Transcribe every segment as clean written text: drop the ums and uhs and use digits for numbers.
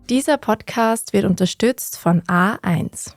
Dieser Podcast wird unterstützt von A1.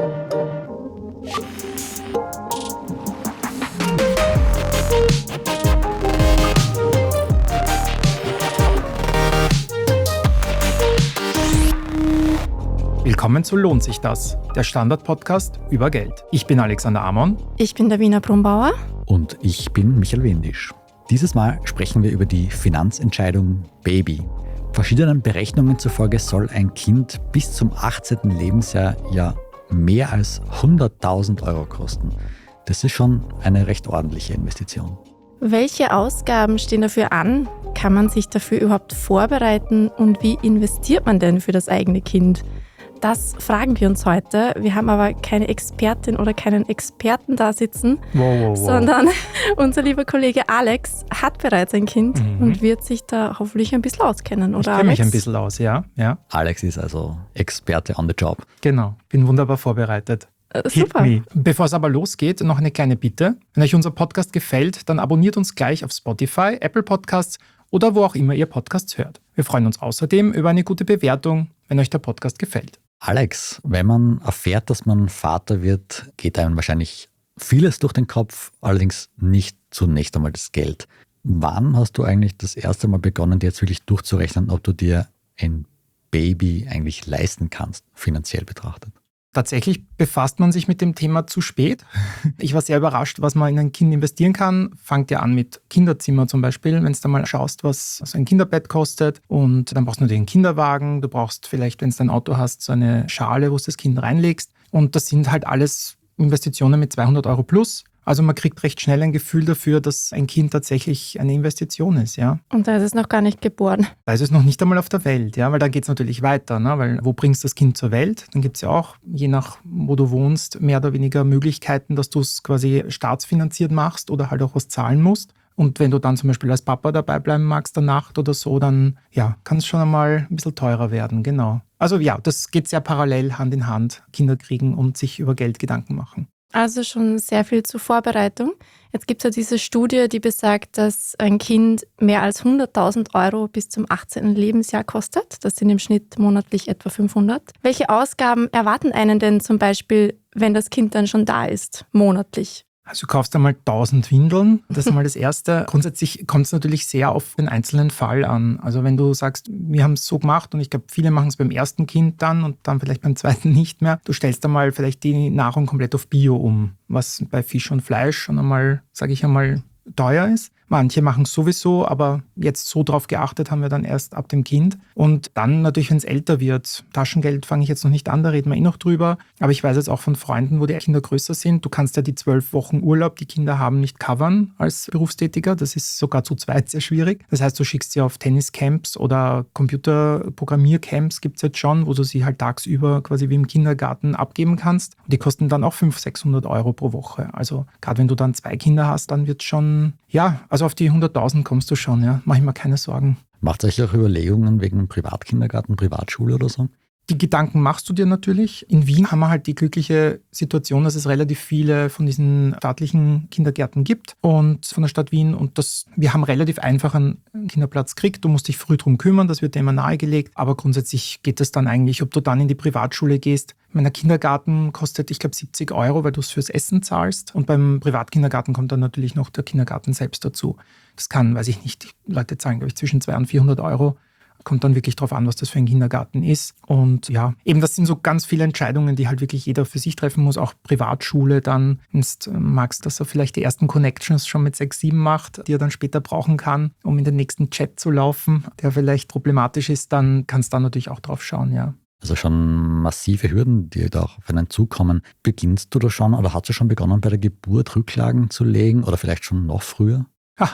Willkommen zu Lohnt sich das? Der Standard-Podcast über Geld. Ich bin Alexander Amon. Ich bin Davina Brumbauer. Und ich bin Michael Windisch. Dieses Mal sprechen wir über die Finanzentscheidung Baby. Verschiedenen Berechnungen zufolge soll ein Kind bis zum 18. Lebensjahr ja mehr als 100.000 Euro kosten. Das ist schon eine recht ordentliche Investition. Welche Ausgaben stehen dafür an? Kann man sich dafür überhaupt vorbereiten? Und wie investiert man denn für das eigene Kind? Das fragen wir uns heute. Wir haben aber keine Expertin oder keinen Experten da sitzen, sondern unser lieber Kollege Alex hat bereits ein Kind und wird sich da hoffentlich ein bisschen auskennen, oder Ich kenne mich ein bisschen aus, ja. Alex ist also Experte on the job. Genau, bin wunderbar vorbereitet. Super. Hit me. Bevor es aber losgeht, noch eine kleine Bitte. Wenn euch unser Podcast gefällt, dann abonniert uns gleich auf Spotify, Apple Podcasts oder wo auch immer ihr Podcasts hört. Wir freuen uns außerdem über eine gute Bewertung, wenn euch der Podcast gefällt. Alex, wenn man erfährt, dass man Vater wird, geht einem wahrscheinlich vieles durch den Kopf, allerdings nicht zunächst einmal das Geld. Wann hast du eigentlich das erste Mal begonnen, dir jetzt wirklich durchzurechnen, ob du dir ein Baby eigentlich leisten kannst, finanziell betrachtet? Tatsächlich befasst man sich mit dem Thema zu spät. Ich war sehr überrascht, was man in ein Kind investieren kann. Fangt ja an mit Kinderzimmer zum Beispiel, wenn du da mal schaust, was so ein Kinderbett kostet. Und dann brauchst du natürlich einen Kinderwagen. Du brauchst vielleicht, wenn du ein Auto hast, so eine Schale, wo du das Kind reinlegst. Und das sind halt alles Investitionen mit 200 Euro plus. Also man kriegt recht schnell ein Gefühl dafür, dass ein Kind tatsächlich eine Investition ist, ja. Und da ist es noch gar nicht geboren. Da ist es noch nicht einmal auf der Welt, ja, weil da geht es natürlich weiter, ne? Weil wo bringst du das Kind zur Welt? Dann gibt es ja auch, je nach wo du wohnst, mehr oder weniger Möglichkeiten, dass du es quasi staatsfinanziert machst oder halt auch was zahlen musst. Und wenn du dann zum Beispiel als Papa dabei bleiben magst der Nacht oder so, dann ja, kann es schon einmal ein bisschen teurer werden, genau. Also ja, das geht sehr parallel Hand in Hand, Kinder kriegen und sich über Geld Gedanken machen. Also schon sehr viel zur Vorbereitung. Jetzt gibt es ja diese Studie, die besagt, dass ein Kind mehr als 100.000 Euro bis zum 18. Lebensjahr kostet. Das sind im Schnitt monatlich etwa 500. Welche Ausgaben erwarten einen denn zum Beispiel, wenn das Kind dann schon da ist, monatlich? Also du kaufst einmal 1000 Windeln, das ist einmal das Erste. Grundsätzlich kommt es natürlich sehr auf den einzelnen Fall an. Also wenn du sagst, wir haben es so gemacht und ich glaube, viele machen es beim ersten Kind dann und dann vielleicht beim zweiten nicht mehr. Du stellst einmal vielleicht die Nahrung komplett auf Bio um, was bei Fisch und Fleisch schon einmal, sage ich einmal, teuer ist. Manche machen es sowieso, aber jetzt so drauf geachtet haben wir dann erst ab dem Kind. Und dann natürlich, wenn es älter wird, Taschengeld fange ich jetzt noch nicht an, da reden wir noch drüber. Aber ich weiß jetzt auch von Freunden, wo die Kinder größer sind, du kannst ja die 12 Wochen Urlaub, die Kinder haben, nicht covern als Berufstätiger. Das ist sogar zu zweit sehr schwierig. Das heißt, du schickst sie auf Tenniscamps oder Computerprogrammiercamps gibt es jetzt schon, wo du sie halt tagsüber quasi wie im Kindergarten abgeben kannst. Und die kosten dann auch 500-600 Euro pro Woche. Also gerade wenn du dann 2 Kinder hast, dann wird es schon, ja, also auf die 100.000 kommst du schon, ja. Mach ich mir keine Sorgen. Macht ihr euch auch Überlegungen wegen Privatkindergarten, Privatschule oder so? Die Gedanken machst du dir natürlich. In Wien haben wir halt die glückliche Situation, dass es relativ viele von diesen staatlichen Kindergärten gibt und von der Stadt Wien. Und wir haben relativ einfach einen Kinderplatz gekriegt. Du musst dich früh drum kümmern, das wird dir immer nahegelegt. Aber grundsätzlich geht es dann eigentlich, ob du dann in die Privatschule gehst. Mein Kindergarten kostet, ich glaube, 70 Euro, weil du es fürs Essen zahlst. Und beim Privatkindergarten kommt dann natürlich noch der Kindergarten selbst dazu. Das kann, weiß ich nicht, die Leute zahlen, glaube ich, zwischen 200 und 400 Euro. Kommt dann wirklich drauf an, was das für ein Kindergarten ist. Und ja, eben das sind so ganz viele Entscheidungen, die halt wirklich jeder für sich treffen muss. Auch Privatschule dann, wenn du magst, dass er vielleicht die ersten Connections schon mit 6, 7 macht, die er dann später brauchen kann, um in den nächsten Chat zu laufen, der vielleicht problematisch ist, dann kannst du da natürlich auch drauf schauen, ja. Also schon massive Hürden, die da auf einen zukommen. Beginnst du da schon oder hast du schon begonnen, bei der Geburt Rücklagen zu legen oder vielleicht schon noch früher?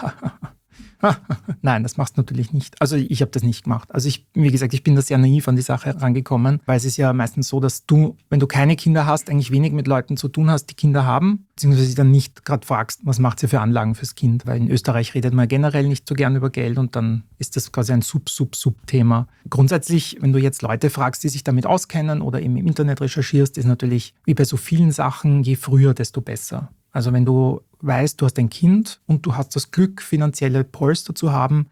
Nein, das machst du natürlich nicht. Also ich habe das nicht gemacht. Also wie gesagt, ich bin da sehr naiv an die Sache herangekommen, weil es ist ja meistens so, dass du, wenn du keine Kinder hast, eigentlich wenig mit Leuten zu tun hast, die Kinder haben, beziehungsweise sie dann nicht gerade fragst, was macht ihr für Anlagen fürs Kind? Weil in Österreich redet man generell nicht so gern über Geld und dann ist das quasi ein Sub-Thema. Grundsätzlich, wenn du jetzt Leute fragst, die sich damit auskennen oder eben im Internet recherchierst, ist natürlich wie bei so vielen Sachen, je früher, desto besser. Also wenn du weißt, du hast ein Kind und du hast das Glück, finanzielle Polster zu haben,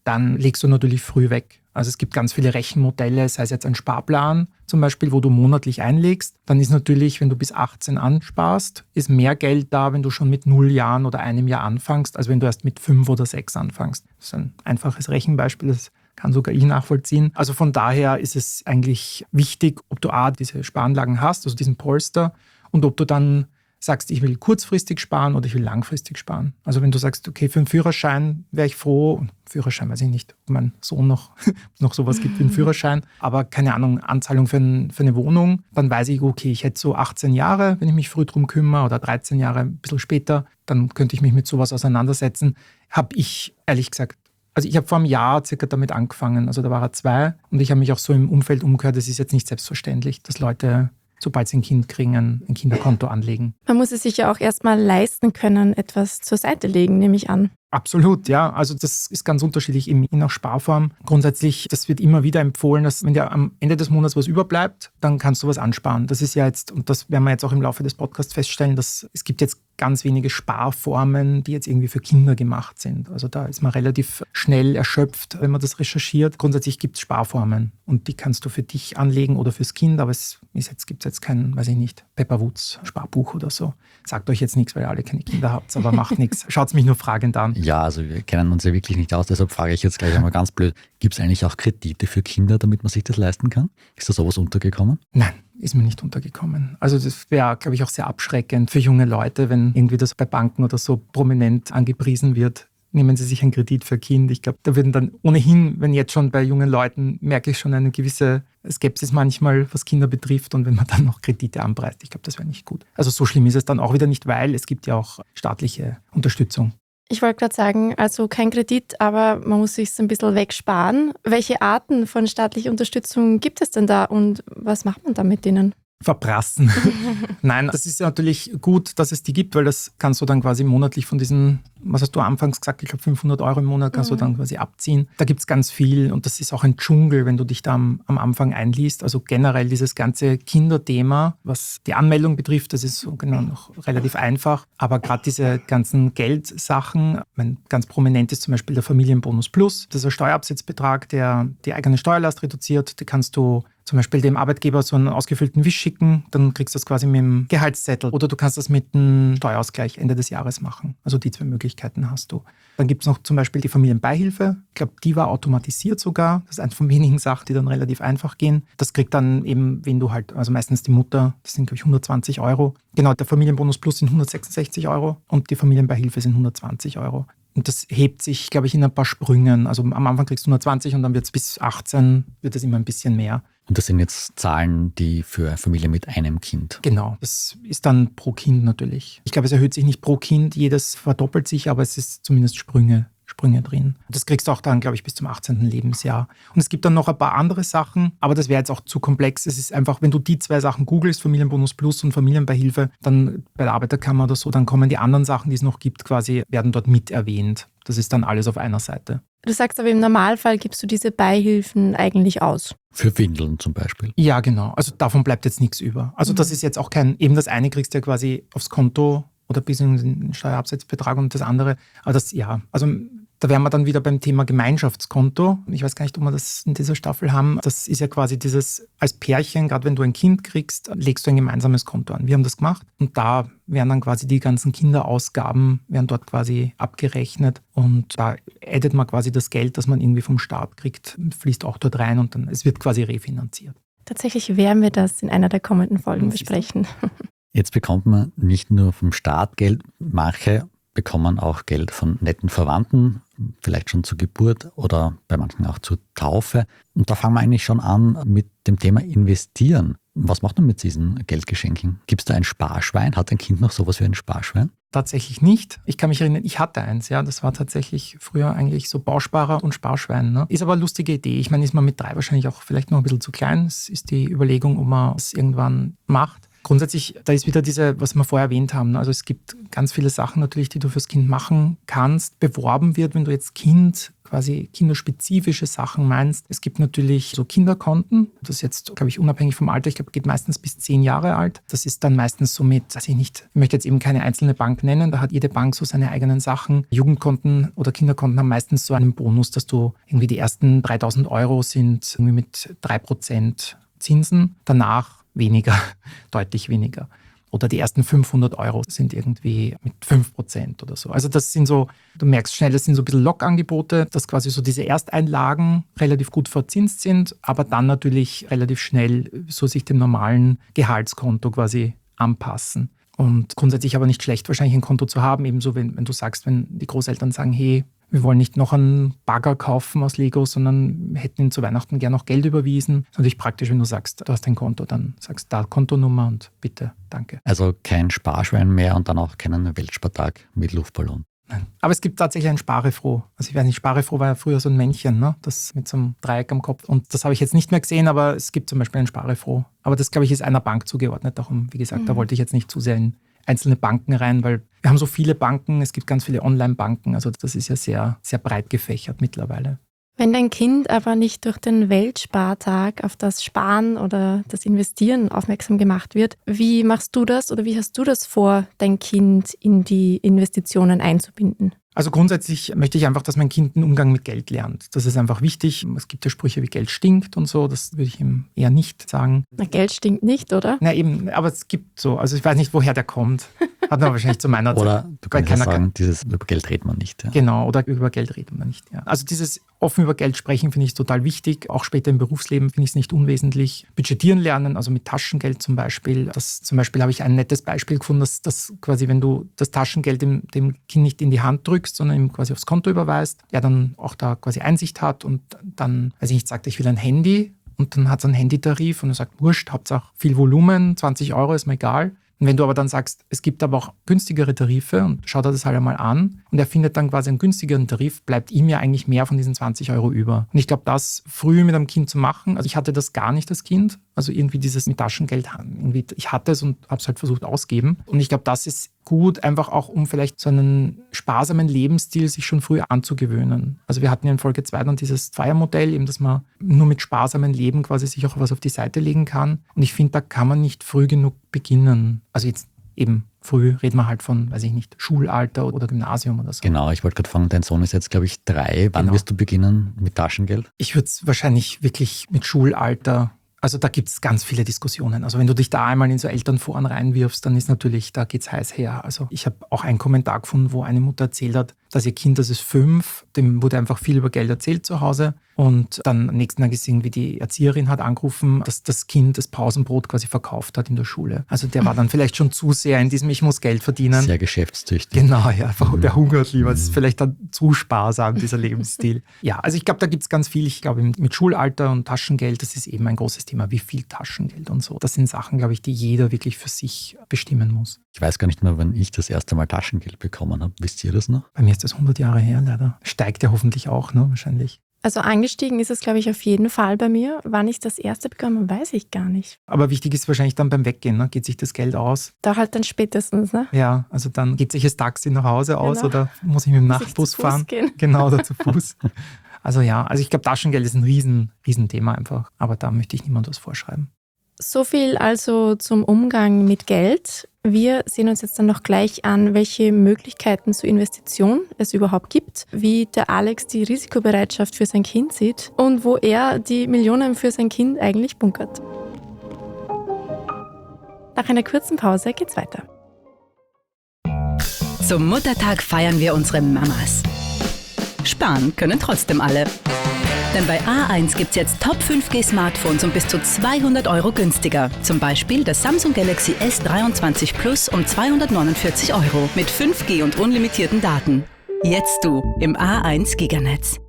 dann legst du natürlich früh weg. Also es gibt ganz viele Rechenmodelle, sei es jetzt ein Sparplan zum Beispiel, wo du monatlich einlegst. Dann ist natürlich, wenn du bis 18 ansparst, ist mehr Geld da, wenn du schon mit 0 Jahren oder 1 Jahr anfängst, als wenn du erst mit 5 oder 6 anfängst. Das ist ein einfaches Rechenbeispiel, das kann sogar ich nachvollziehen. Also von daher ist es eigentlich wichtig, ob du diese Sparanlagen hast, also diesen Polster, und ob du dann sagst, ich will kurzfristig sparen oder ich will langfristig sparen. Also wenn du sagst, okay, für einen Führerschein wäre ich froh, Führerschein weiß ich nicht, ob mein Sohn noch sowas gibt wie einen Führerschein, aber keine Ahnung, Anzahlung für eine Wohnung, dann weiß ich, okay, ich hätte so 18 Jahre, wenn ich mich früh drum kümmere, oder 13 Jahre, ein bisschen später, dann könnte ich mich mit sowas auseinandersetzen. Habe ich ehrlich gesagt, also ich habe vor einem Jahr circa damit angefangen, also da war er 2 und ich habe mich auch so im Umfeld umgehört, es ist jetzt nicht selbstverständlich, dass Leute, sobald sie ein Kind kriegen, ein Kinderkonto anlegen. Man muss es sich ja auch erstmal leisten können, etwas zur Seite legen, nehme ich an. Absolut, ja. Also das ist ganz unterschiedlich, je nach Sparform. Grundsätzlich, das wird immer wieder empfohlen, dass wenn dir am Ende des Monats was überbleibt, dann kannst du was ansparen. Das ist ja jetzt, und das werden wir jetzt auch im Laufe des Podcasts feststellen, dass es gibt jetzt ganz wenige Sparformen, die jetzt irgendwie für Kinder gemacht sind. Also da ist man relativ schnell erschöpft, wenn man das recherchiert. Grundsätzlich gibt es Sparformen und die kannst du für dich anlegen oder fürs Kind, aber gibt es jetzt kein, weiß ich nicht, Pepper Woods Sparbuch oder so. Sagt euch jetzt nichts, weil ihr alle keine Kinder habt, aber macht nichts. Schaut es mich nur fragend an. Ja, also wir kennen uns ja wirklich nicht aus, deshalb frage ich jetzt gleich einmal ganz blöd, gibt es eigentlich auch Kredite für Kinder, damit man sich das leisten kann? Ist da sowas untergekommen? Nein, ist mir nicht untergekommen. Also das wäre, glaube ich, auch sehr abschreckend für junge Leute, wenn irgendwie das bei Banken oder so prominent angepriesen wird. Nehmen Sie sich einen Kredit für ein Kind. Ich glaube, da würden dann ohnehin, wenn jetzt schon bei jungen Leuten, merke ich schon eine gewisse Skepsis manchmal, was Kinder betrifft. Und wenn man dann noch Kredite anpreist, ich glaube, das wäre nicht gut. Also so schlimm ist es dann auch wieder nicht, weil es gibt ja auch staatliche Unterstützung. Ich wollte gerade sagen, also kein Kredit, aber man muss sich ein bisschen wegsparen. Welche Arten von staatlicher Unterstützung gibt es denn da und was macht man da mit denen? Verprassen. Nein, das ist ja natürlich gut, dass es die gibt, weil das kannst du dann quasi monatlich von diesen, was hast du anfangs gesagt, ich glaube 500 € im Monat kannst du dann quasi abziehen. Da gibt es ganz viel und das ist auch ein Dschungel, wenn du dich da am Anfang einliest. Also generell dieses ganze Kinderthema, was die Anmeldung betrifft, das ist genau noch relativ einfach. Aber gerade diese ganzen Geldsachen, ganz prominent ist zum Beispiel der Familienbonus Plus. Das ist ein Steuerabsetzbetrag, der die eigene Steuerlast reduziert. Die kannst du zum Beispiel dem Arbeitgeber so einen ausgefüllten Wisch schicken, dann kriegst du das quasi mit dem Gehaltszettel. Oder du kannst das mit einem Steuerausgleich Ende des Jahres machen. Also die 2 Möglichkeiten hast du. Dann gibt es noch zum Beispiel die Familienbeihilfe. Ich glaube, die war automatisiert sogar. Das ist eine von wenigen Sachen, die dann relativ einfach gehen. Das kriegt dann eben, wenn du halt, also meistens die Mutter, das sind glaube ich 120 €. Genau, der Familienbonus Plus sind 166 € und die Familienbeihilfe sind 120 €. Und das hebt sich, glaube ich, in ein paar Sprüngen. Also am Anfang kriegst du 120 und dann wird es bis 18 wird es immer ein bisschen mehr. Und das sind jetzt Zahlen, die für Familien mit einem Kind. Genau, das ist dann pro Kind natürlich. Ich glaube, es erhöht sich nicht pro Kind, jedes verdoppelt sich, aber es ist zumindest Sprünge drin. Das kriegst du auch dann, glaube ich, bis zum 18. Lebensjahr. Und es gibt dann noch ein paar andere Sachen, aber das wäre jetzt auch zu komplex. Es ist einfach, wenn du die 2 Sachen googelst, Familienbonus Plus und Familienbeihilfe, dann bei der Arbeiterkammer oder so, dann kommen die anderen Sachen, die es noch gibt, quasi, werden dort mit erwähnt. Das ist dann alles auf einer Seite. Du sagst aber im Normalfall gibst du diese Beihilfen eigentlich aus. Für Windeln zum Beispiel. Ja, genau. Also davon bleibt jetzt nichts über. Also das ist jetzt auch eben das eine kriegst du ja quasi aufs Konto oder bis in den Steuerabsetzbetrag und das andere. Aber das, ja, also da wären wir dann wieder beim Thema Gemeinschaftskonto. Ich weiß gar nicht, ob wir das in dieser Staffel haben. Das ist ja quasi dieses, als Pärchen, gerade wenn du ein Kind kriegst, legst du ein gemeinsames Konto an. Wir haben das gemacht und da werden dann quasi die ganzen Kinderausgaben, werden dort quasi abgerechnet und da addet man quasi das Geld, das man irgendwie vom Staat kriegt, fließt auch dort rein und dann, es wird quasi refinanziert. Tatsächlich werden wir das in einer der kommenden Folgen besprechen. Jetzt bekommt man nicht nur vom Staat Geld, manche bekommen auch Geld von netten Verwandten, vielleicht schon zur Geburt oder bei manchen auch zur Taufe. Und da fangen wir eigentlich schon an mit dem Thema Investieren. Was macht man mit diesen Geldgeschenken? Gibt es da ein Sparschwein? Hat ein Kind noch sowas wie ein Sparschwein? Tatsächlich nicht. Ich kann mich erinnern, ich hatte eins. Ja, das war tatsächlich früher eigentlich so Bausparer und Sparschwein. Ne? Ist aber eine lustige Idee. Ich meine, ist man mit 3 wahrscheinlich auch vielleicht noch ein bisschen zu klein. Es ist die Überlegung, ob man es irgendwann macht. Grundsätzlich, da ist wieder was wir vorher erwähnt haben. Also es gibt ganz viele Sachen natürlich, die du fürs Kind machen kannst. Beworben wird, wenn du jetzt quasi kinderspezifische Sachen meinst. Es gibt natürlich so Kinderkonten. Das ist jetzt, glaube ich, unabhängig vom Alter. Ich glaube, geht meistens bis 10 Jahre alt. Das ist dann meistens so mit, weiß ich nicht, ich möchte jetzt eben keine einzelne Bank nennen. Da hat jede Bank so seine eigenen Sachen. Jugendkonten oder Kinderkonten haben meistens so einen Bonus, dass du irgendwie die ersten 3.000 € sind irgendwie mit 3% Zinsen. Danach weniger, deutlich weniger. Oder die ersten 500 € sind irgendwie mit 5% oder so. Also das sind so, du merkst schnell, das sind so ein bisschen Lockangebote, dass quasi so diese Ersteinlagen relativ gut verzinst sind, aber dann natürlich relativ schnell so sich dem normalen Gehaltskonto quasi anpassen. Und grundsätzlich aber nicht schlecht, wahrscheinlich ein Konto zu haben, ebenso wenn du sagst, wenn die Großeltern sagen, hey, wir wollen nicht noch einen Bagger kaufen aus Lego, sondern hätten ihnen zu Weihnachten gerne noch Geld überwiesen. Das ist natürlich praktisch, wenn du sagst, du hast ein Konto, dann sagst du da Kontonummer und bitte, danke. Also kein Sparschwein mehr und dann auch keinen Weltspartag mit Luftballon. Nein. Aber es gibt tatsächlich ein Sparefroh. Also ich weiß nicht, Sparefroh war ja früher so ein Männchen, ne? Das mit so einem Dreieck am Kopf. Und das habe ich jetzt nicht mehr gesehen, aber es gibt zum Beispiel ein Sparefroh. Aber das, glaube ich, ist einer Bank zugeordnet. Darum, wie gesagt, da wollte ich jetzt nicht zu sehr in einzelne Banken rein, weil wir haben so viele Banken, es gibt ganz viele Online-Banken, also das ist ja sehr, sehr breit gefächert mittlerweile. Wenn dein Kind aber nicht durch den Weltspartag auf das Sparen oder das Investieren aufmerksam gemacht wird, wie machst du das oder wie hast du das vor, dein Kind in die Investitionen einzubinden? Also grundsätzlich möchte ich einfach, dass mein Kind einen Umgang mit Geld lernt. Das ist einfach wichtig. Es gibt ja Sprüche wie Geld stinkt und so, das würde ich ihm eher nicht sagen. Na, Geld stinkt nicht, oder? Na eben, aber es gibt so, also ich weiß nicht, woher der kommt. Hat man wahrscheinlich zu meiner Zeit. Oder du kannst ja sagen, über Geld redet man nicht. Ja. Genau, oder über Geld redet man nicht. Ja. Also dieses offen über Geld sprechen finde ich total wichtig. Auch später im Berufsleben finde ich es nicht unwesentlich. Budgetieren lernen, also mit Taschengeld zum Beispiel. Das zum Beispiel habe ich ein nettes Beispiel gefunden, dass quasi, wenn du das Taschengeld dem Kind nicht in die Hand drückst, sondern ihm quasi aufs Konto überweist, er dann auch da quasi Einsicht hat und dann, weiß ich nicht, sagt, ich will ein Handy und dann hat es einen Handytarif und er sagt, wurscht, Hauptsache viel Volumen, 20 € ist mir egal. Und wenn du aber dann sagst, es gibt aber auch günstigere Tarife und schaut er das halt einmal an und er findet dann quasi einen günstigeren Tarif, bleibt ihm ja eigentlich mehr von diesen 20 € über. Und ich glaube, das früh mit einem Kind zu machen, also ich hatte das gar nicht als Kind, also irgendwie dieses mit Taschengeld, irgendwie, ich hatte es und habe es halt versucht ausgeben. Und ich glaube, das ist gut, einfach auch um vielleicht so einen sparsamen Lebensstil sich schon früh anzugewöhnen. Also wir hatten ja in Folge 2 dann dieses Zweiermodell, eben, dass man nur mit sparsamem Leben quasi sich auch was auf die Seite legen kann. Und ich finde, da kann man nicht früh genug beginnen. Also jetzt eben früh reden wir halt von, weiß ich nicht, Schulalter oder Gymnasium oder so. Genau, ich wollte gerade fragen, dein Sohn ist jetzt, glaube ich, 3. Wann wirst du beginnen mit Taschengeld? Ich würde es wahrscheinlich wirklich mit Schulalter. Also da gibt es ganz viele Diskussionen. Also wenn du dich da einmal in so Elternforen reinwirfst, dann ist natürlich, da geht's heiß her. Also ich habe auch einen Kommentar gefunden, wo eine Mutter erzählt hat, dass ihr Kind, das ist 5, dem wurde einfach viel über Geld erzählt zu Hause. Und dann am nächsten Tag gesehen, wie die Erzieherin hat angerufen, dass das Kind das Pausenbrot quasi verkauft hat in der Schule. Also der war dann vielleicht schon zu sehr in diesem, ich muss Geld verdienen. Sehr geschäftstüchtig. Genau, ja, der hungert lieber. Das ist vielleicht dann zu sparsam, dieser Lebensstil. Ja, also ich glaube, da gibt es ganz viel. Ich glaube, mit Schulalter und Taschengeld, das ist eben ein großes Thema. Wie viel Taschengeld und so. Das sind Sachen, glaube ich, die jeder wirklich für sich bestimmen muss. Ich weiß gar nicht mehr, wann ich das erste Mal Taschengeld bekommen habe. Wisst ihr das noch? Bei mir ist das 100 Jahre her, leider. Steigt ja hoffentlich auch, ne, wahrscheinlich. Also angestiegen ist es, glaube ich, auf jeden Fall bei mir. Wann ich das erste bekommen habe, weiß ich gar nicht. Aber wichtig ist wahrscheinlich dann beim Weggehen, ne? Geht sich das Geld aus? Da halt dann spätestens, ne? Ja, also dann geht sich das Taxi nach Hause aus oder muss ich mit dem Nachtbus fahren? Gehen? Genau, oder zu Fuß. Also ja, also ich glaube, Taschengeld ist ein Riesenthema einfach. Aber da möchte ich niemand was vorschreiben. So viel also zum Umgang mit Geld. Wir sehen uns jetzt dann noch gleich an, welche Möglichkeiten zur Investition es überhaupt gibt, wie der Alex die Risikobereitschaft für sein Kind sieht und wo er die Millionen für sein Kind eigentlich bunkert. Nach einer kurzen Pause geht's weiter. Zum Muttertag feiern wir unsere Mamas. Sparen können trotzdem alle. Denn bei A1 gibt's jetzt Top 5G Smartphones um bis zu 200 € günstiger. Zum Beispiel das Samsung Galaxy S23 Plus um 249 € mit 5G und unlimitierten Daten. Jetzt du im A1 Giganetz.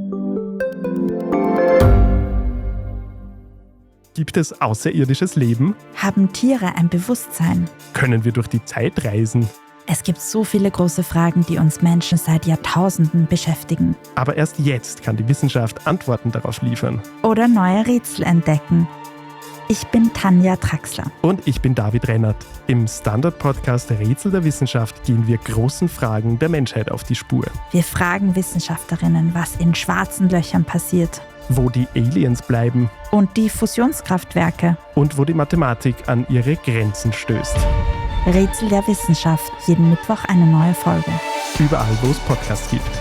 Gibt es außerirdisches Leben? Haben Tiere ein Bewusstsein? Können wir durch die Zeit reisen? Es gibt so viele große Fragen, die uns Menschen seit Jahrtausenden beschäftigen. Aber erst jetzt kann die Wissenschaft Antworten darauf liefern. Oder neue Rätsel entdecken. Ich bin Tanja Traxler. Und ich bin David Rennert. Im Standard-Podcast Rätsel der Wissenschaft gehen wir großen Fragen der Menschheit auf die Spur. Wir fragen Wissenschaftlerinnen, was in schwarzen Löchern passiert. Wo die Aliens bleiben Und die Fusionskraftwerke. und wo die Mathematik an ihre Grenzen stößt. Rätsel der Wissenschaft. Jeden Mittwoch eine neue Folge. Überall, wo es Podcasts gibt.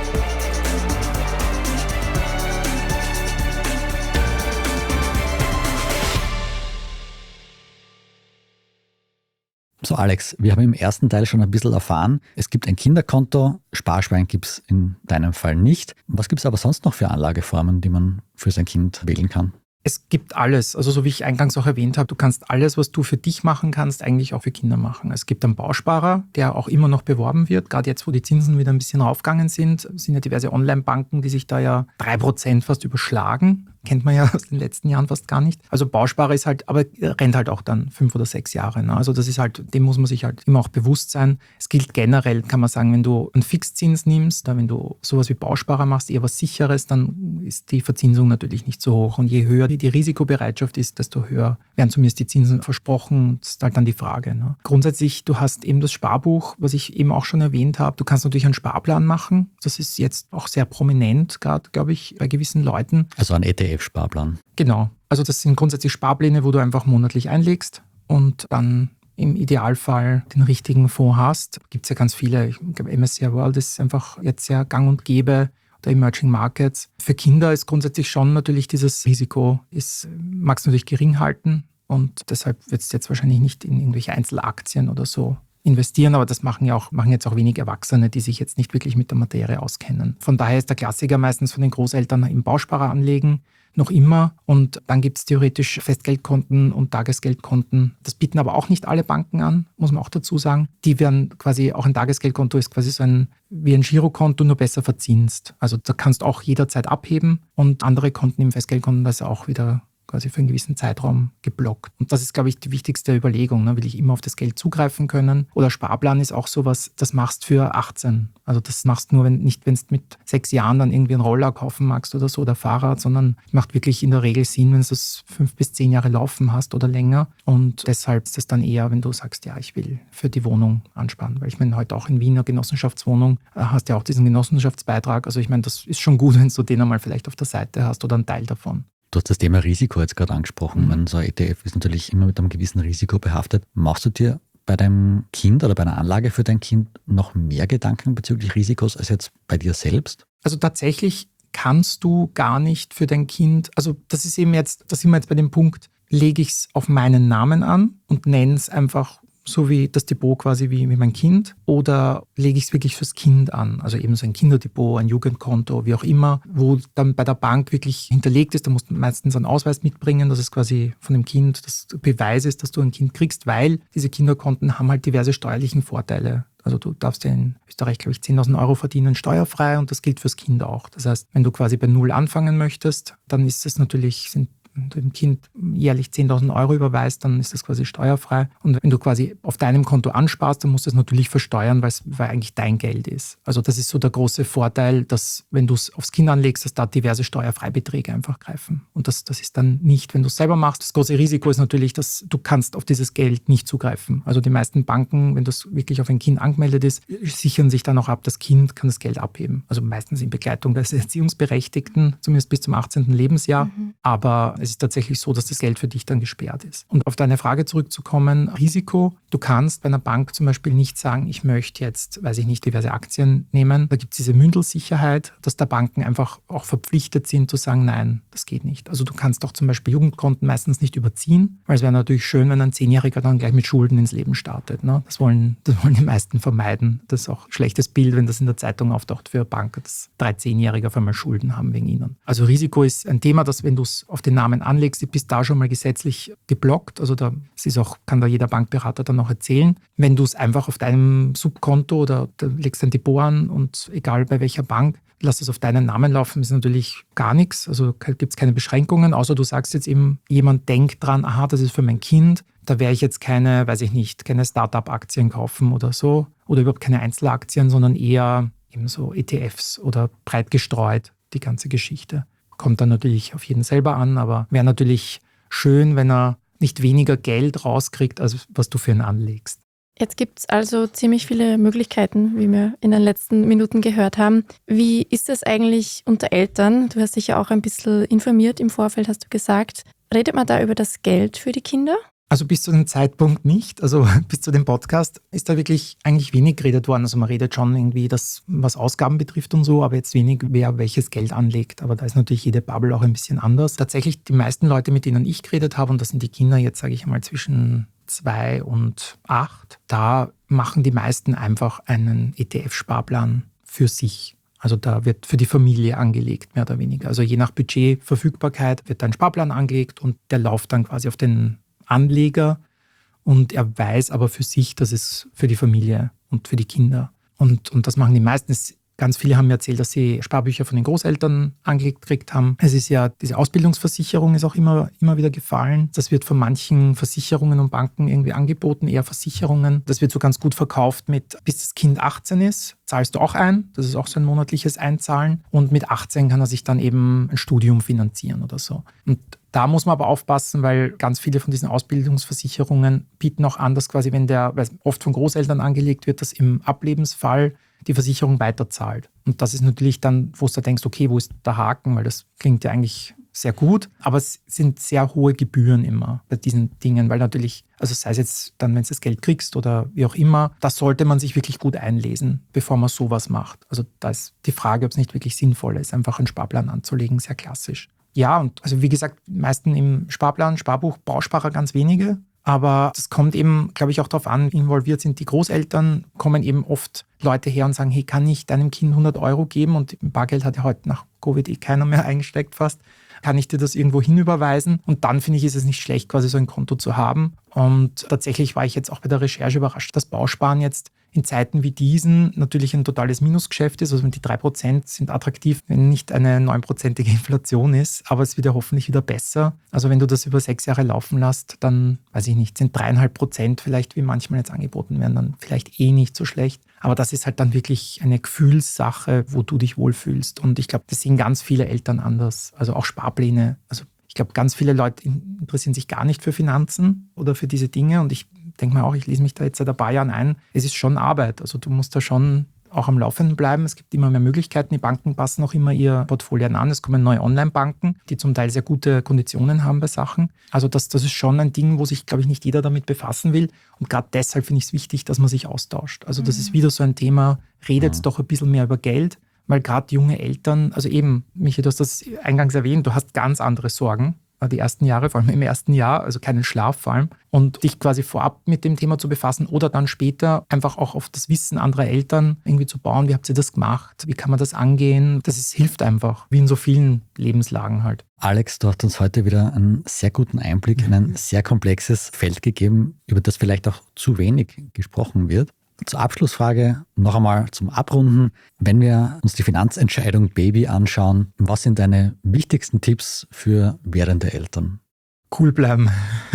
So Alex, wir haben im ersten Teil schon ein bisschen erfahren, es gibt ein Kinderkonto, Sparschwein gibt es in deinem Fall nicht. Was gibt es aber sonst noch für Anlageformen, die man für sein Kind wählen kann? Es gibt alles. Also so wie ich eingangs auch erwähnt habe, du kannst alles, was du für dich machen kannst, eigentlich auch für Kinder machen. Es gibt einen Bausparer, der auch immer noch beworben wird. Gerade jetzt, wo die Zinsen wieder ein bisschen raufgegangen sind, sind ja diverse Online-Banken, die sich da ja 3% fast überschlagen. Kennt man ja aus den letzten Jahren fast gar nicht. Also Bausparer ist halt, aber rennt halt auch dann 5 oder 6 Jahre. Ne? Also das ist halt, dem muss man sich halt immer auch bewusst sein. Es gilt generell, kann man sagen, wenn du einen Fixzins nimmst, wenn du sowas wie Bausparer machst, eher was Sicheres, dann ist die Verzinsung natürlich nicht so hoch. Und je höher die Risikobereitschaft ist, desto höher werden zumindest die Zinsen versprochen. Das ist halt dann die Frage. Ne? Grundsätzlich, du hast eben das Sparbuch, was ich eben auch schon erwähnt habe. Du kannst natürlich einen Sparplan machen. Das ist jetzt auch sehr prominent, gerade, glaube ich, bei gewissen Leuten. Also ein ETF-Sparplan. Genau. Also das sind grundsätzlich Sparpläne, wo du einfach monatlich einlegst und dann im Idealfall den richtigen Fonds hast. Gibt es ja ganz viele. Ich glaube, MSCI World ist einfach jetzt sehr gang und gäbe. Der Emerging Markets. Für Kinder ist grundsätzlich schon natürlich dieses Risiko, magst du natürlich gering halten und deshalb wird es jetzt wahrscheinlich nicht in irgendwelche Einzelaktien oder so investieren, aber das machen jetzt auch wenig Erwachsene, die sich jetzt nicht wirklich mit der Materie auskennen. Von daher ist der Klassiker meistens von den Großeltern im Bausparer anlegen, noch immer. Und dann gibt es theoretisch Festgeldkonten und Tagesgeldkonten. Das bieten aber auch nicht alle Banken an, muss man auch dazu sagen. Die werden quasi, auch ein Tagesgeldkonto ist quasi so wie ein Girokonto, nur besser verzinst. Also da kannst du auch jederzeit abheben und andere Konten im Festgeldkonto, das ist auch wieder quasi für einen gewissen Zeitraum geblockt. Und das ist, glaube ich, die wichtigste Überlegung. Ne? Will ich immer auf das Geld zugreifen können? Oder Sparplan ist auch sowas, das machst für 18. Also das machst du nur, wenn du mit 6 Jahren dann irgendwie einen Roller kaufen magst oder so oder Fahrrad, sondern macht wirklich in der Regel Sinn, wenn du es 5 bis 10 Jahre laufen hast oder länger. Und deshalb ist das dann eher, wenn du sagst, ja, ich will für die Wohnung ansparen. Weil ich meine, heute auch in Wiener Genossenschaftswohnung hast du ja auch diesen Genossenschaftsbeitrag. Also ich meine, das ist schon gut, wenn du den einmal vielleicht auf der Seite hast oder einen Teil davon. Du hast das Thema Risiko jetzt gerade angesprochen. So ein ETF ist natürlich immer mit einem gewissen Risiko behaftet. Machst du dir bei deinem Kind oder bei einer Anlage für dein Kind noch mehr Gedanken bezüglich Risikos als jetzt bei dir selbst? Also tatsächlich kannst du gar nicht für dein Kind, also das ist eben jetzt, da sind wir jetzt bei dem Punkt, lege ich es auf meinen Namen an und nenne es einfach so wie das Depot quasi wie mein Kind, oder lege ich es wirklich fürs Kind an, also eben so ein Kinderdepot, ein Jugendkonto, wie auch immer, wo dann bei der Bank wirklich hinterlegt ist, da musst du meistens einen Ausweis mitbringen, dass es quasi von dem Kind das Beweis ist, dass du ein Kind kriegst, weil diese Kinderkonten haben halt diverse steuerlichen Vorteile. Also du darfst ja in Österreich, glaube ich, 10.000 Euro verdienen steuerfrei und das gilt fürs Kind auch. Das heißt, wenn du quasi bei Null anfangen möchtest, dann ist es natürlich, wenn du dem Kind jährlich 10.000 Euro überweist, dann ist das quasi steuerfrei. Und wenn du quasi auf deinem Konto ansparst, dann musst du es natürlich versteuern, weil eigentlich dein Geld ist. Also das ist so der große Vorteil, dass wenn du es aufs Kind anlegst, dass da diverse Steuerfreibeträge einfach greifen. Und das ist dann nicht, wenn du es selber machst. Das große Risiko ist natürlich, dass du kannst auf dieses Geld nicht zugreifen. Also die meisten Banken, wenn das wirklich auf ein Kind angemeldet ist, sichern sich dann auch ab, das Kind kann das Geld abheben. Also meistens in Begleitung des Erziehungsberechtigten, zumindest bis zum 18. Lebensjahr. Aber es ist tatsächlich so, dass das Geld für dich dann gesperrt ist. Und auf deine Frage zurückzukommen, Risiko, du kannst bei einer Bank zum Beispiel nicht sagen, ich möchte jetzt, weiß ich nicht, diverse Aktien nehmen. Da gibt es diese Mündelsicherheit, dass da Banken einfach auch verpflichtet sind zu sagen, nein, das geht nicht. Also du kannst auch zum Beispiel Jugendkonten meistens nicht überziehen, weil es wäre natürlich schön, wenn ein 10-Jähriger dann gleich mit Schulden ins Leben startet. Ne? Das wollen die meisten vermeiden. Das ist auch ein schlechtes Bild, wenn das in der Zeitung auftaucht für eine Bank, dass 3 10-Jährige auf einmal Schulden haben wegen ihnen. Also Risiko ist ein Thema, das, wenn du es auf den Namen anlegst, bist da schon mal gesetzlich geblockt. Also kann da jeder Bankberater dann noch erzählen. Wenn du es einfach auf deinem Subkonto oder legst ein Depot an und egal bei welcher Bank, lass es auf deinen Namen laufen, ist natürlich gar nichts. Also gibt es keine Beschränkungen, außer du sagst jetzt eben, jemand denkt dran, aha, das ist für mein Kind, da werde ich jetzt keine Start-up-Aktien kaufen oder so oder überhaupt keine Einzelaktien, sondern eher eben so ETFs oder breit gestreut, die ganze Geschichte. Kommt dann natürlich auf jeden selber an, aber wäre natürlich schön, wenn er nicht weniger Geld rauskriegt, als was du für ihn anlegst. Jetzt gibt es also ziemlich viele Möglichkeiten, wie wir in den letzten Minuten gehört haben. Wie ist es eigentlich unter Eltern? Du hast dich ja auch ein bisschen informiert im Vorfeld, hast du gesagt. Redet man da über das Geld für die Kinder? Also bis zu dem Zeitpunkt nicht, also bis zu dem Podcast ist da wirklich eigentlich wenig geredet worden. Also man redet schon irgendwie, das, was Ausgaben betrifft und so, aber jetzt wenig, wer welches Geld anlegt. Aber da ist natürlich jede Bubble auch ein bisschen anders. Tatsächlich die meisten Leute, mit denen ich geredet habe, und das sind die Kinder jetzt, sage ich mal, zwischen 2 und 8, da machen die meisten einfach einen ETF-Sparplan für sich. Also da wird für die Familie angelegt, mehr oder weniger. Also je nach Budgetverfügbarkeit wird ein Sparplan angelegt und der läuft dann quasi auf den Anleger und er weiß aber für sich, dass es für die Familie und für die Kinder. Und das machen die meisten. Ganz viele haben mir erzählt, dass sie Sparbücher von den Großeltern angelegt gekriegt haben. Es ist ja, diese Ausbildungsversicherung ist auch immer wieder gefallen. Das wird von manchen Versicherungen und Banken irgendwie angeboten, eher Versicherungen. Das wird so ganz gut verkauft mit, bis das Kind 18 ist, zahlst du auch ein. Das ist auch so ein monatliches Einzahlen. Und mit 18 kann er sich dann eben ein Studium finanzieren oder so. Und da muss man aber aufpassen, weil ganz viele von diesen Ausbildungsversicherungen bieten auch an, dass quasi, weil oft von Großeltern angelegt wird, dass im Ablebensfall die Versicherung weiterzahlt. Und das ist natürlich dann, wo du denkst, okay, wo ist der Haken? Weil das klingt ja eigentlich sehr gut, aber es sind sehr hohe Gebühren immer bei diesen Dingen, weil natürlich, also sei es jetzt dann, wenn du das Geld kriegst oder wie auch immer, da sollte man sich wirklich gut einlesen, bevor man sowas macht. Also da ist die Frage, ob es nicht wirklich sinnvoll ist, einfach einen Sparplan anzulegen, sehr klassisch. Ja, und also wie gesagt, die meisten im Sparplan, Sparbuch, Bausparer ganz wenige. Aber das kommt eben, glaube ich, auch darauf an, involviert sind die Großeltern, kommen eben oft Leute her und sagen, hey, kann ich deinem Kind 100 Euro geben? Und Bargeld hat ja heute nach Covid keiner mehr eingesteckt fast. Kann ich dir das irgendwo hinüberweisen? Und dann finde ich, ist es nicht schlecht, quasi so ein Konto zu haben. Und tatsächlich war ich jetzt auch bei der Recherche überrascht, dass Bausparen jetzt in Zeiten wie diesen natürlich ein totales Minusgeschäft ist. Also die 3% sind attraktiv, wenn nicht eine 9%ige Inflation ist. Aber es wird ja hoffentlich wieder besser. Also wenn du das über 6 Jahre laufen lässt, dann, weiß ich nicht, sind 3,5% vielleicht, wie manchmal jetzt angeboten werden, dann vielleicht nicht so schlecht. Aber das ist halt dann wirklich eine Gefühlssache, wo du dich wohlfühlst. Und ich glaube, das sehen ganz viele Eltern anders. Also auch Sparpläne. Also ich glaube, ganz viele Leute interessieren sich gar nicht für Finanzen oder für diese Dinge. Und ich denke mir auch, ich lese mich da jetzt seit ein paar Jahren ein. Es ist schon Arbeit. Also du musst da schon auch am Laufenden bleiben. Es gibt immer mehr Möglichkeiten. Die Banken passen auch immer ihr Portfolio an. Es kommen neue Online-Banken, die zum Teil sehr gute Konditionen haben bei Sachen. Also das ist schon ein Ding, wo sich, glaube ich, nicht jeder damit befassen will. Und gerade deshalb finde ich es wichtig, dass man sich austauscht. Also das ist wieder so ein Thema, redet doch ein bisschen mehr über Geld. Weil gerade junge Eltern, also eben, Michi, du hast das eingangs erwähnt, du hast ganz andere Sorgen. Die ersten Jahre, vor allem im ersten Jahr, also keinen Schlaf vor allem. Und dich quasi vorab mit dem Thema zu befassen oder dann später einfach auch auf das Wissen anderer Eltern irgendwie zu bauen. Wie habt ihr das gemacht? Wie kann man das angehen? Hilft einfach, wie in so vielen Lebenslagen halt. Alex, du hast uns heute wieder einen sehr guten Einblick in ein sehr komplexes Feld gegeben, über das vielleicht auch zu wenig gesprochen wird. Zur Abschlussfrage noch einmal zum Abrunden. Wenn wir uns die Finanzentscheidung Baby anschauen, was sind deine wichtigsten Tipps für werdende Eltern? Cool bleiben.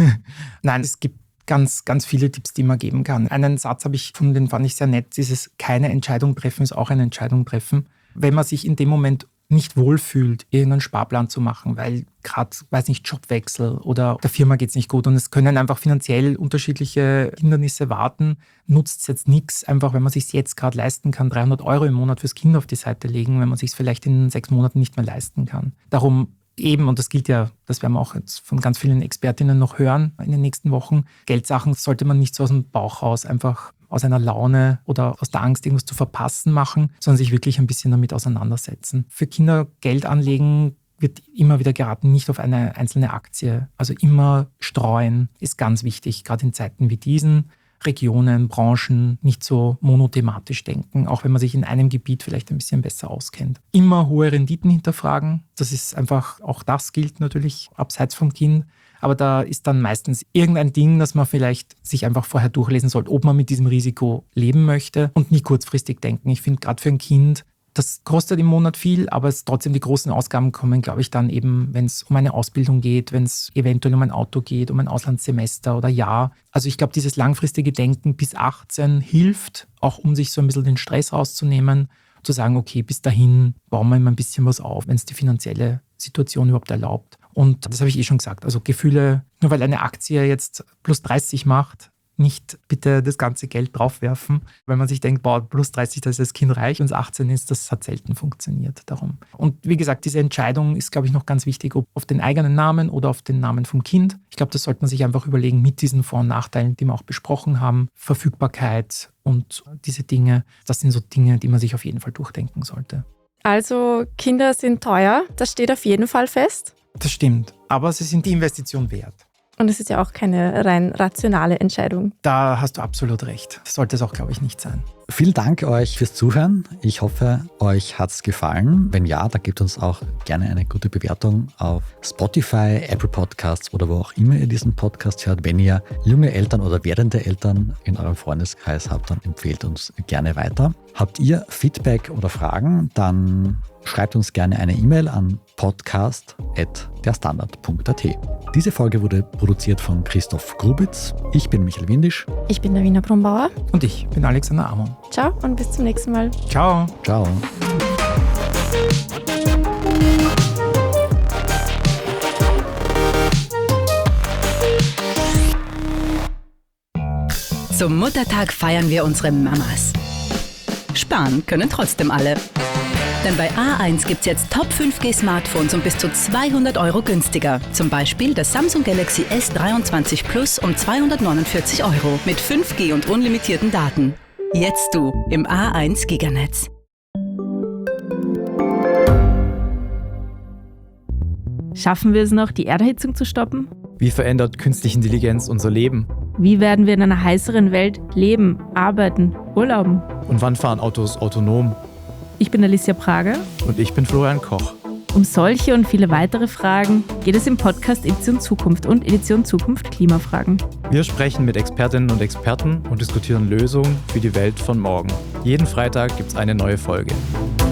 Nein, es gibt ganz, ganz viele Tipps, die man geben kann. Einen Satz habe ich gefunden, den fand ich sehr nett. Dieses keine Entscheidung treffen ist auch eine Entscheidung treffen. Wenn man sich in dem Moment nicht wohlfühlt, irgendeinen Sparplan zu machen, weil gerade, weiß nicht, Jobwechsel oder der Firma geht es nicht gut und es können einfach finanziell unterschiedliche Hindernisse warten, nutzt es jetzt nichts, einfach wenn man es sich jetzt gerade leisten kann, 300 Euro im Monat fürs Kind auf die Seite legen, wenn man es sich vielleicht in 6 Monaten nicht mehr leisten kann. Darum eben, und das gilt ja, das werden wir auch jetzt von ganz vielen Expertinnen noch hören in den nächsten Wochen, Geldsachen sollte man nicht so aus dem Bauch raus einfach aus einer Laune oder aus der Angst, irgendwas zu verpassen machen, sondern sich wirklich ein bisschen damit auseinandersetzen. Für Kinder Geld anlegen wird immer wieder geraten, nicht auf eine einzelne Aktie. Also immer streuen ist ganz wichtig, gerade in Zeiten wie diesen. Regionen, Branchen nicht so monothematisch denken, auch wenn man sich in einem Gebiet vielleicht ein bisschen besser auskennt. Immer hohe Renditen hinterfragen. Das ist einfach, auch das gilt natürlich abseits vom Kind. Aber da ist dann meistens irgendein Ding, das man vielleicht sich einfach vorher durchlesen sollte, ob man mit diesem Risiko leben möchte und nie kurzfristig denken. Ich finde, gerade für ein Kind, das kostet im Monat viel, aber es trotzdem die großen Ausgaben kommen, glaube ich, dann eben, wenn es um eine Ausbildung geht, wenn es eventuell um ein Auto geht, um ein Auslandssemester oder Jahr. Also ich glaube, dieses langfristige Denken bis 18 hilft, auch um sich so ein bisschen den Stress rauszunehmen, zu sagen, okay, bis dahin bauen wir immer ein bisschen was auf, wenn es die finanzielle Situation überhaupt erlaubt. Und das habe ich schon gesagt. Also Gefühle, nur weil eine Aktie jetzt plus 30 macht, nicht bitte das ganze Geld draufwerfen, weil man sich denkt, boah, plus 30, da ist das Kind reich, wenn es 18 ist, das hat selten funktioniert. Darum. Und wie gesagt, diese Entscheidung ist, glaube ich, noch ganz wichtig, ob auf den eigenen Namen oder auf den Namen vom Kind. Ich glaube, das sollte man sich einfach überlegen mit diesen Vor- und Nachteilen, die wir auch besprochen haben. Verfügbarkeit und diese Dinge, das sind so Dinge, die man sich auf jeden Fall durchdenken sollte. Also Kinder sind teuer, das steht auf jeden Fall fest. Das stimmt, aber sie sind die Investition wert. Und es ist ja auch keine rein rationale Entscheidung. Da hast du absolut recht. Das sollte es auch, glaube ich, nicht sein. Vielen Dank euch fürs Zuhören. Ich hoffe, euch hat es gefallen. Wenn ja, dann gebt uns auch gerne eine gute Bewertung auf Spotify, Apple Podcasts oder wo auch immer ihr diesen Podcast hört. Wenn ihr junge Eltern oder werdende Eltern in eurem Freundeskreis habt, dann empfehlt uns gerne weiter. Habt ihr Feedback oder Fragen, dann schreibt uns gerne eine E-Mail an podcast@derstandard.at. Diese Folge wurde produziert von Christoph Grubitz. Ich bin Michael Windisch. Ich bin Davina Brumbauer. Und ich bin Alexander Amon. Ciao und bis zum nächsten Mal. Ciao. Ciao. Zum Muttertag feiern wir unsere Mamas. Sparen können trotzdem alle. Denn bei A1 gibt's jetzt Top 5G Smartphones um bis zu 200 Euro günstiger. Zum Beispiel das Samsung Galaxy S23 Plus um 249 Euro mit 5G und unlimitierten Daten. Jetzt du im A1 Giganetz. Schaffen wir es noch, die Erderhitzung zu stoppen? Wie verändert künstliche Intelligenz unser Leben? Wie werden wir in einer heißeren Welt leben, arbeiten, urlauben? Und wann fahren Autos autonom? Ich bin Alicia Prager. Und ich bin Florian Koch. Um solche und viele weitere Fragen geht es im Podcast Edition Zukunft und Edition Zukunft Klimafragen. Wir sprechen mit Expertinnen und Experten und diskutieren Lösungen für die Welt von morgen. Jeden Freitag gibt's eine neue Folge.